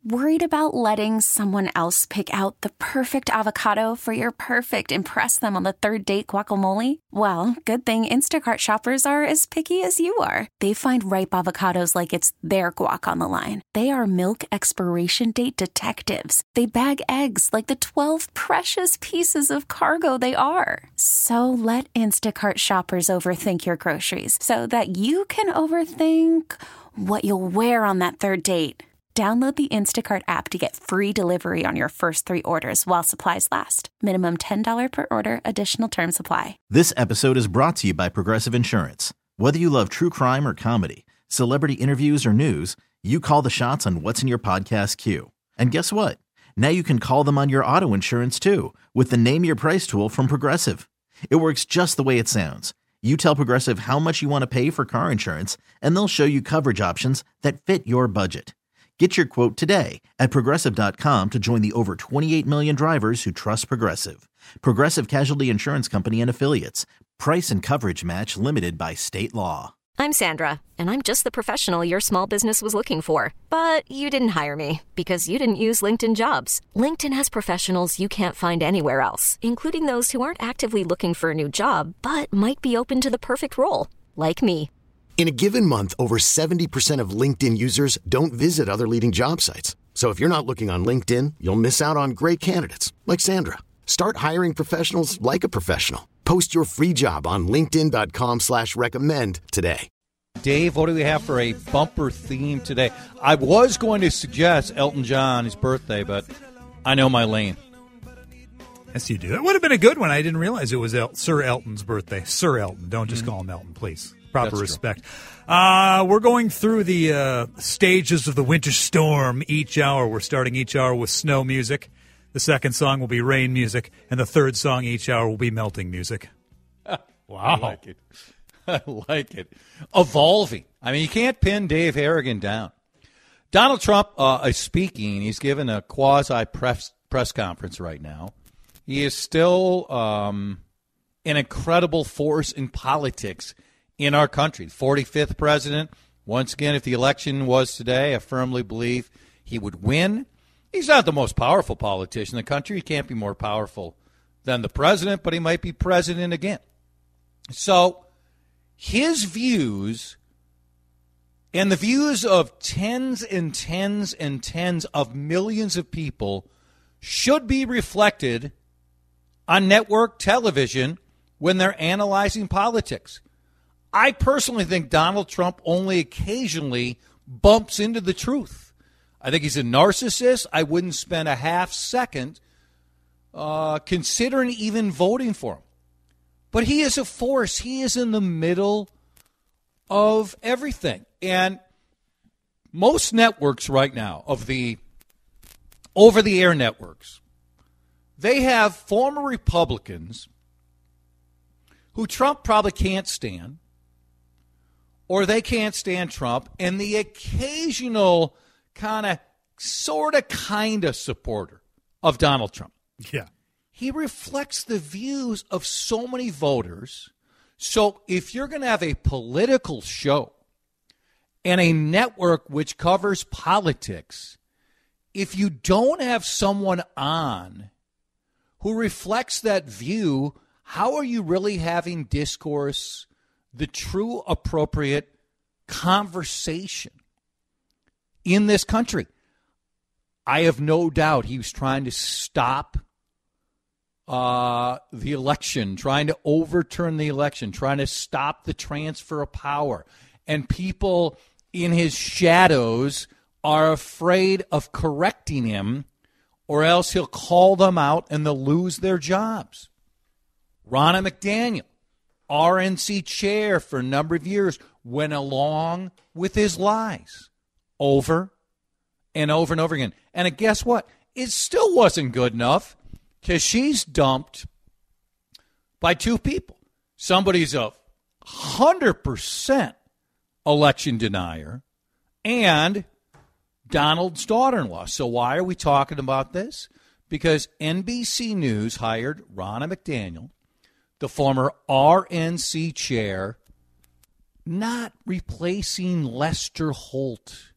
Worried about letting someone else pick out the perfect avocado for your perfect impress them on the third date guacamole? Well, good thing Instacart shoppers are as picky as you are. They find ripe avocados like it's their guac on the line. They are milk expiration date detectives. They bag eggs like the 12 precious pieces of cargo they are. So let Instacart shoppers overthink your groceries so that you can overthink what you'll wear on that third date. Download the Instacart app to get free delivery on your first 3 orders while supplies last. Minimum $10 per order. Additional terms apply. This episode is brought to you by Progressive Insurance. Whether you love true crime or comedy, celebrity interviews or news, you call the shots on what's in your podcast queue. And guess what? Now you can call them on your auto insurance too with the Name Your Price tool from Progressive. It works just the way it sounds. You tell Progressive how much you want to pay for car insurance, and they'll show you coverage options that fit your budget. Get your quote today at Progressive.com to join the over 28 million drivers who trust Progressive. Progressive Casualty Insurance Company and Affiliates. Price and coverage match limited by state law. I'm Sandra, and I'm just the professional your small business was looking for. But you didn't hire me because you didn't use LinkedIn Jobs. LinkedIn has professionals you can't find anywhere else, including those who aren't actively looking for a new job, but might be open to the perfect role, like me. In a given month, over 70% of LinkedIn users don't visit other leading job sites. So if you're not looking on LinkedIn, you'll miss out on great candidates like Sandra. Start hiring professionals like a professional. Post your free job on linkedin.com/recommend today. Dave, what do we have for a bumper theme today? I was going to suggest Elton John, his birthday, but I know my lane. Yes, you do. It would have been a good one. I didn't realize it was Sir Elton's birthday. Sir Elton. Don't just call him Elton, please. Proper That's respect. We're going through the stages of the winter storm each hour. We're starting each hour with snow music. The second song will be rain music. And the third song each hour will be melting music. Wow. I like it. I like it. Evolving. I mean, you can't pin Dave Harrigan down. Donald Trump is speaking. He's given a quasi-press conference right now. He is still an incredible force in politics in our country. 45th president. Once again, if the election was today, I firmly believe he would win. He's not the most powerful politician in the country. He can't be more powerful than the president, but he might be president again. So his views and the views of tens and tens and tens of millions of people should be reflected on network television when they're analyzing politics. I personally think Donald Trump only occasionally bumps into the truth. I think he's a narcissist. I wouldn't spend a half second considering even voting for him. But he is a force. He is in the middle of everything. And most networks right now, of the over-the-air networks, they have former Republicans who Trump probably can't stand, or they can't stand Trump, and the occasional kind of supporter of Donald Trump. Yeah. He reflects the views of so many voters. So if you're going to have a political show and a network which covers politics, if you don't have someone on who reflects that view, how are you really having discourse, the true appropriate conversation in this country? I have no doubt he was trying to stop the election, trying to overturn the election, trying to stop the transfer of power. And people in his shadows are afraid of correcting him, or else he'll call them out and they'll lose their jobs. Ronna McDaniel, RNC chair for a number of years, went along with his lies over and over and over again. And guess what? It still wasn't good enough, because she's dumped by two people. Somebody's a 100% election denier, and Donald's daughter-in-law. So why are we talking about this? Because NBC News hired Ronna McDaniel, the former RNC chair, not replacing Lester Holt,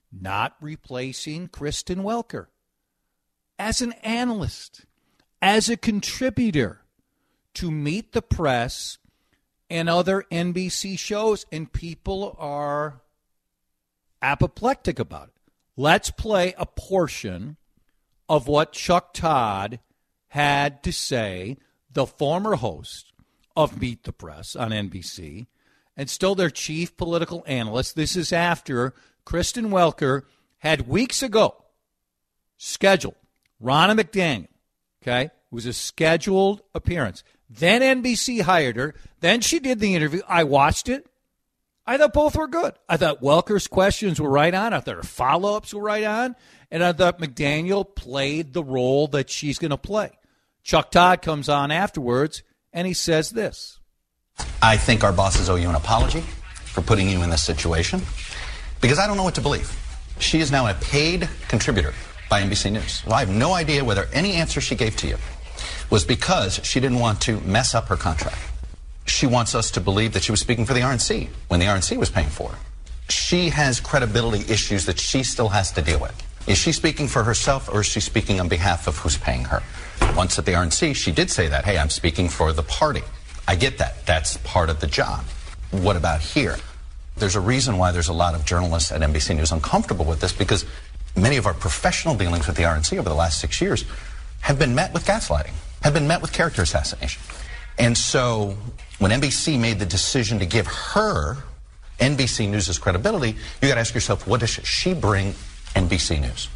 not replacing Kristen Welker. As an analyst, as a contributor to Meet the Press and other NBC shows, and people are apoplectic about it. Let's play a portion of what Chuck Todd had to say, the former host of Meet the Press on NBC, and still their chief political analyst. This is after Kristen Welker had weeks ago scheduled Ronna McDaniel, okay? It was a scheduled appearance. Then NBC hired her. Then she did the interview. I watched it. I thought both were good. I thought Welker's questions were right on. I thought her follow-ups were right on. And I thought McDaniel played the role that she's going to play. Chuck Todd comes on afterwards, and he says this. I think our bosses owe you an apology for putting you in this situation, because I don't know what to believe. She is now a paid contributor by NBC News. Well, I have no idea whether any answer she gave to you was because she didn't want to mess up her contract. She wants us to believe that she was speaking for the RNC when the RNC was paying for her. She has credibility issues that she still has to deal with. Is she speaking for herself, or is she speaking on behalf of who's paying her? Once at the RNC, she did say that, hey, I'm speaking for the party. I get that. That's part of the job. What about here? There's a reason why there's a lot of journalists at NBC News uncomfortable with this, because many of our professional dealings with the RNC over the last 6 years have been met with gaslighting, have been met with character assassination. And so when NBC made the decision to give her NBC News' credibility, you got to ask yourself, what does she bring NBC News?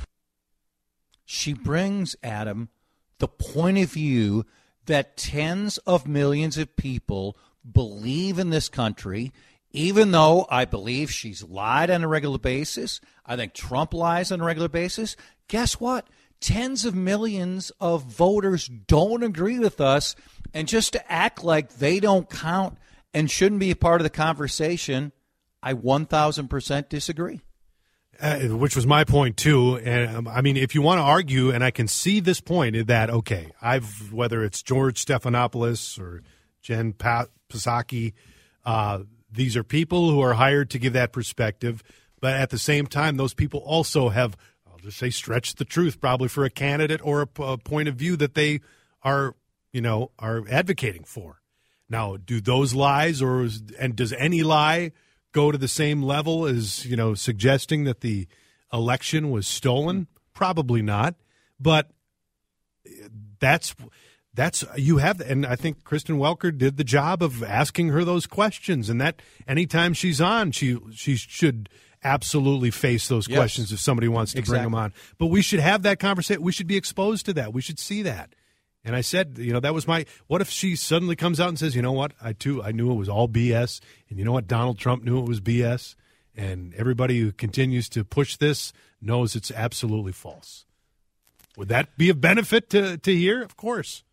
She brings, Adam, the point of view that tens of millions of people believe in this country, even though I believe she's lied on a regular basis. I think Trump lies on a regular basis. Guess what? Tens of millions of voters don't agree with us, and just to act like they don't count and shouldn't be a part of the conversation, I 1,000% disagree. Which was my point, too. And I mean, if you want to argue, and I can see this point, that, okay, whether it's George Stephanopoulos or Jen Psaki, these are people who are hired to give that perspective. But at the same time, those people also have, I'll just say, stretched the truth probably for a candidate or a point of view that they are advocating for. Now, do those lies and does any lie go to the same level as, suggesting that the election was stolen? Probably not. But that's you have, and I think Kristen Welker did the job of asking her those questions, and that anytime she's on, she should absolutely face those questions if somebody wants to bring them on. But we should have that conversation. We should be exposed to that. We should see that. And I said, that was what if she suddenly comes out and says, you know what, I knew it was all BS, and you know what, Donald Trump knew it was BS, and everybody who continues to push this knows it's absolutely false. Would that be of benefit to hear? Of course.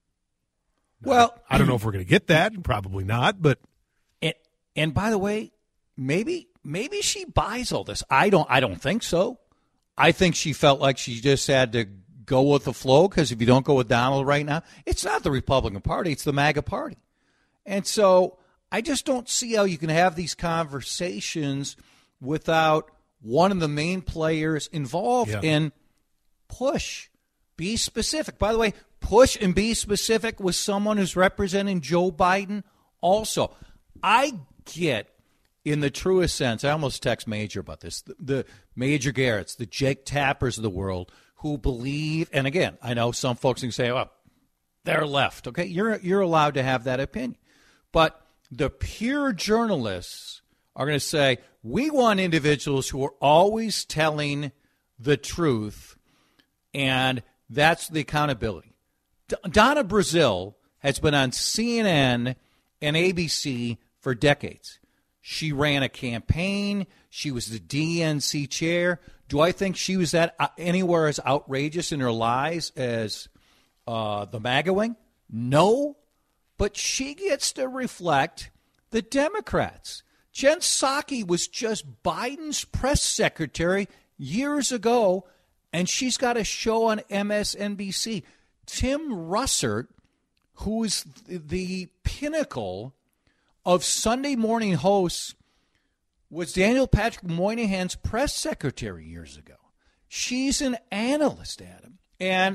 Well, I don't know if we're going to get that. Probably not, but. And by the way, maybe she buys all this. I don't think so. I think she felt like she just had to go with the flow, because if you don't go with Donald right now, it's not the Republican Party, it's the MAGA Party. And so I just don't see how you can have these conversations without one of the main players involved in push, be specific. By the way, push and be specific with someone who's representing Joe Biden also. I get, in the truest sense, I almost text Major about this, the Major Garrett's, the Jake Tappers of the world, who believe, and again, I know some folks can say, well, they're left. Okay, you're allowed to have that opinion. But the pure journalists are going to say, we want individuals who are always telling the truth, and that's the accountability. Donna Brazile has been on CNN and ABC for decades. She ran a campaign. She was the DNC chair. Do I think she was anywhere as outrageous in her lies as the MAGA wing? No, but she gets to reflect the Democrats. Jen Psaki was just Biden's press secretary years ago, and she's got a show on MSNBC. Tim Russert, who is the pinnacle of Sunday morning hosts, was Daniel Patrick Moynihan's press secretary years ago. She's an analyst, Adam. And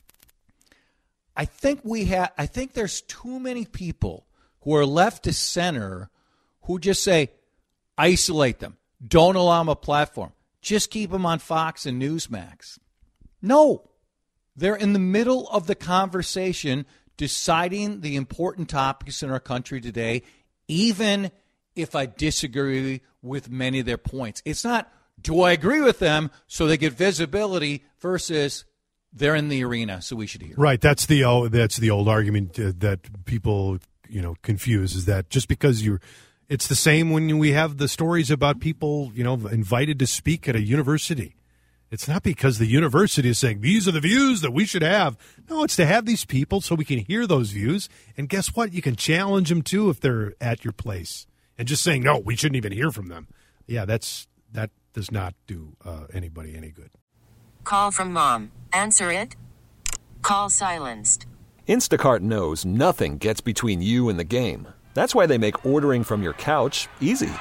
I think there's too many people who are left to center who just say, isolate them. Don't allow them a platform. Just keep them on Fox and Newsmax. No. They're in the middle of the conversation deciding the important topics in our country today, even if I disagree with many of their points. It's not, do I agree with them so they get visibility versus they're in the arena, so we should hear. Right. That's the old argument that people, confuse, is that just because it's the same when we have the stories about people, invited to speak at a university. It's not because the university is saying, these are the views that we should have. No, it's to have these people so we can hear those views. And guess what? You can challenge them, too, if they're at your place. And just saying, no, we shouldn't even hear from them. Yeah, that does not do anybody any good. Call from mom. Answer it. Call silenced. Instacart knows nothing gets between you and the game. That's why they make ordering from your couch easy.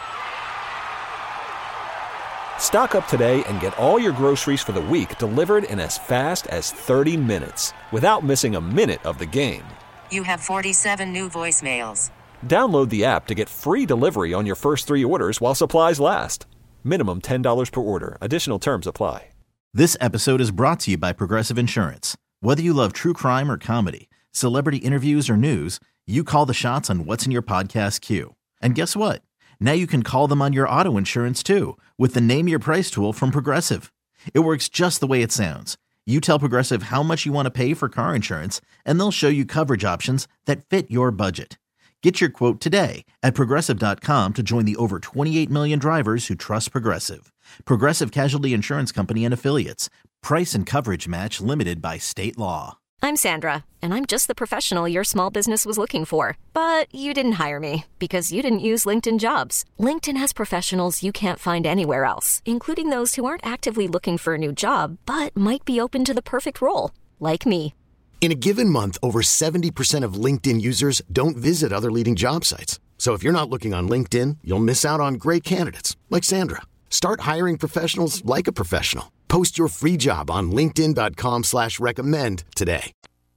Stock up today and get all your groceries for the week delivered in as fast as 30 minutes without missing a minute of the game. You have 47 new voicemails. Download the app to get free delivery on your first 3 orders while supplies last. Minimum $10 per order. Additional terms apply. This episode is brought to you by Progressive Insurance. Whether you love true crime or comedy, celebrity interviews or news, you call the shots on what's in your podcast queue. And guess what? Now you can call them on your auto insurance too with the Name Your Price tool from Progressive. It works just the way it sounds. You tell Progressive how much you want to pay for car insurance, and they'll show you coverage options that fit your budget. Get your quote today at Progressive.com to join the over 28 million drivers who trust Progressive. Progressive Casualty Insurance Company and Affiliates. Price and coverage match limited by state law. I'm Sandra, and I'm just the professional your small business was looking for. But you didn't hire me because you didn't use LinkedIn Jobs. LinkedIn has professionals you can't find anywhere else, including those who aren't actively looking for a new job, but might be open to the perfect role, like me. In a given month, over 70% of LinkedIn users don't visit other leading job sites. So if you're not looking on LinkedIn, you'll miss out on great candidates like Sandra. Start hiring professionals like a professional. Post your free job on linkedin.com/recommend today.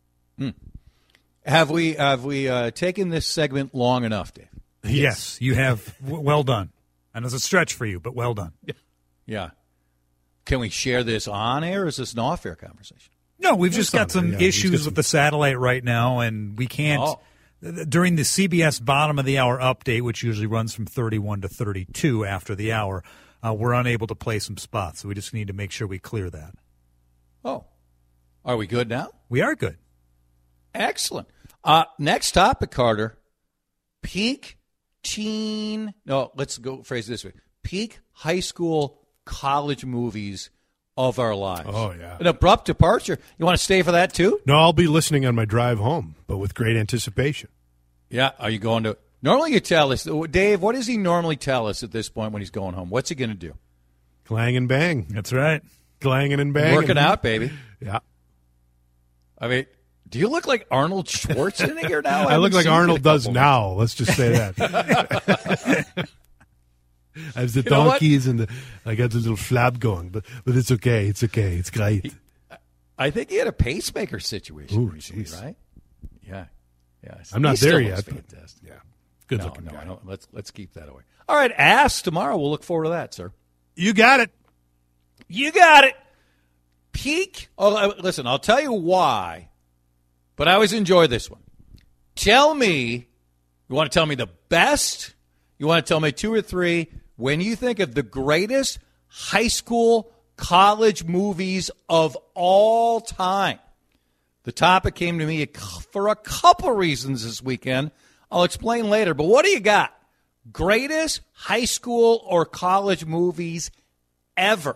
Have we taken this segment long enough, Dave? Yes, you have. Well done. And it's a stretch for you, but well done. Yeah. Can we share this on air, or is this an off-air conversation? No, we've just got some issues with the satellite right now, and we can't. During the CBS bottom of the hour update, which usually runs from 31 to 32 after the hour, we're unable to play some spots. So we just need to make sure we clear that. Oh. Are we good now? We are good. Excellent. Next topic, Carter. Peak teen. No, let's go phrase it this way. Peak high school college movies of our lives. Oh, yeah. An abrupt departure. You want to stay for that, too? No, I'll be listening on my drive home, but with great anticipation. Yeah. Are you going to? Normally you tell us. Dave, what does he normally tell us at this point when he's going home? What's he going to do? Clang and bang. That's right. Clanging and banging. Working out, baby. Yeah. I mean, do you look like Arnold Schwarzenegger now? I look like Arnold does now. Let's just say that. I have the donkeys and I got the little flap going, but it's okay. It's okay. It's great. I think he had a pacemaker situation recently, right? Yeah. I'm not there yet. Fantastic. Yeah. Good looking guy. guy. Let's keep that away. All right, Ask tomorrow. We'll look forward to that, sir. You got it. You got it. Peak. Oh, listen, I'll tell you why, but I always enjoy this one. Tell me, you want to tell me the best? You want to tell me 2 or 3 when you think of the greatest high school, college movies of all time? The topic came to me for a couple reasons this weekend. I'll explain later, but what do you got? Greatest high school or college movies ever.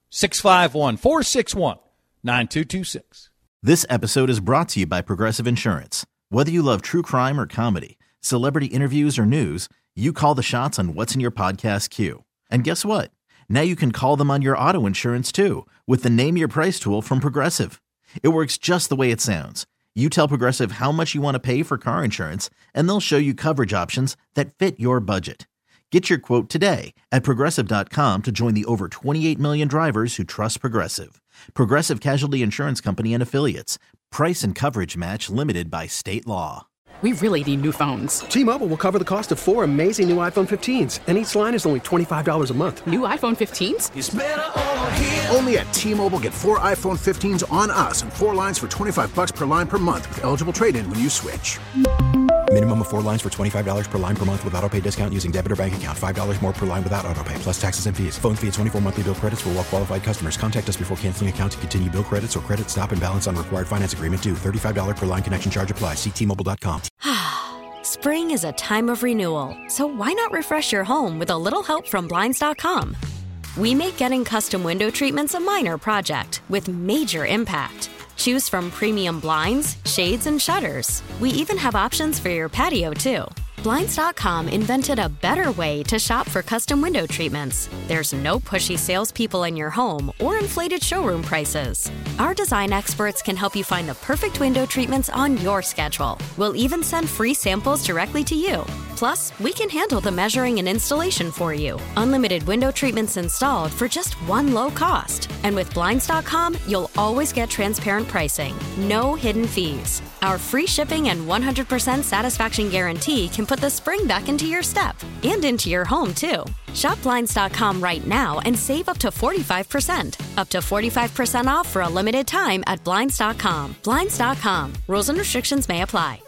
651-461-9226. This episode is brought to you by Progressive Insurance. Whether you love true crime or comedy, celebrity interviews or news, you call the shots on what's in your podcast queue. And guess what? Now you can call them on your auto insurance too with the Name Your Price tool from Progressive. It works just the way it sounds. You tell Progressive how much you want to pay for car insurance, and they'll show you coverage options that fit your budget. Get your quote today at Progressive.com to join the over 28 million drivers who trust Progressive. Progressive Casualty Insurance Company and Affiliates. Price and coverage match limited by state law. We really need new phones. T-Mobile will cover the cost of 4 amazing new iPhone 15s, and each line is only $25 a month. New iPhone 15s? It's better over here. Only at T-Mobile, get 4 iPhone 15s on us and 4 lines for $25 per line per month with eligible trade-in when you switch. Minimum of 4 lines for $25 per line per month with autopay discount using debit or bank account. $5 more per line without autopay, plus taxes and fees. Phone fee at 24 monthly bill credits for well-qualified customers. Contact us before canceling account to continue bill credits or credit stop and balance on required finance agreement due. $35 per line connection charge applies. See T-Mobile.com. Spring is a time of renewal, so why not refresh your home with a little help from Blinds.com? We make getting custom window treatments a minor project with major impact. Choose from premium blinds, shades, and shutters. We even have options for your patio, too. Blinds.com invented a better way to shop for custom window treatments. There's no pushy salespeople in your home or inflated showroom prices. Our design experts can help you find the perfect window treatments on your schedule. We'll even send free samples directly to you. Plus, we can handle the measuring and installation for you. Unlimited window treatments installed for just one low cost. And with Blinds.com, you'll always get transparent pricing. No hidden fees. Our free shipping and 100% satisfaction guarantee can put the spring back into your step and into your home, too. Shop Blinds.com right now and save up to 45%. Up to 45% off for a limited time at Blinds.com. Blinds.com. Rules and restrictions may apply.